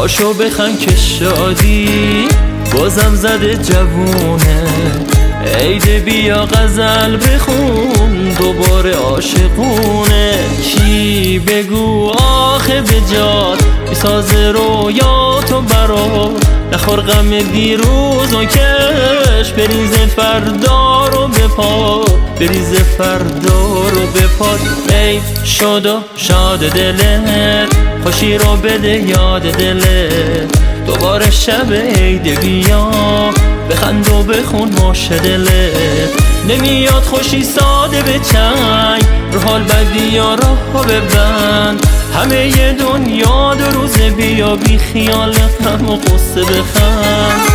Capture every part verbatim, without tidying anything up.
پاشو بخند که شادی بازم زده جوونه. عید بیا غزل بخون دوباره عاشقونه. کی بگو آخه بجاد بساز رویاتو برا، نخور غم دیروز و کش بریز فردا رو بپاد، بریز فردا رو بپاد. عید شد و شاد دلت، خوشی رو بده یاد دلت. دوباره شب عید بیا بخند و بخون باشه دلت. نمیاد خوشی ساده به چنگ، رو حال بدی یا راه ببند. همه ی دنیا دو روزه بیا بی خیال غم و قصه بخند.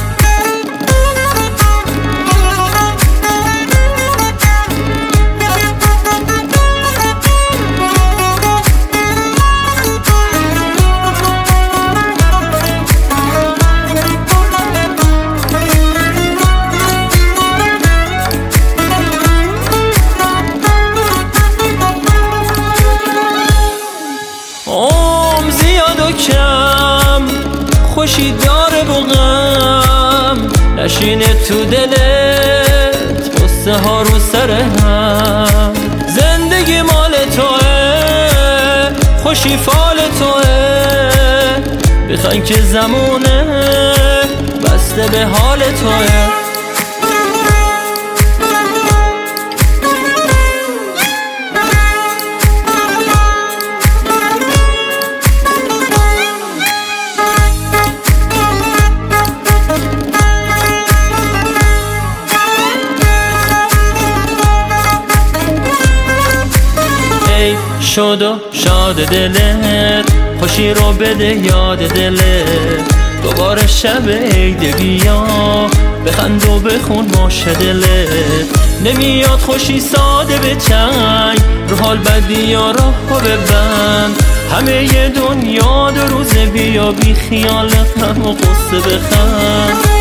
کم خوشی داره با غم، نشینه تو دلت قصه ها رو سر هم. زندگی مال توه، خوشی فال توه، بخواین که زمونه بسته به حال توه. شد و شاد دلت، خوشی رو بده یاد دلت. دوباره شب عید بیا بخند و بخون باشه دلت. نمیاد خوشی ساده به چنگ، رو حال بدی یا راه ببند. همه ی دنیا دو روزه بیا بی خیال غم و قصه بخند.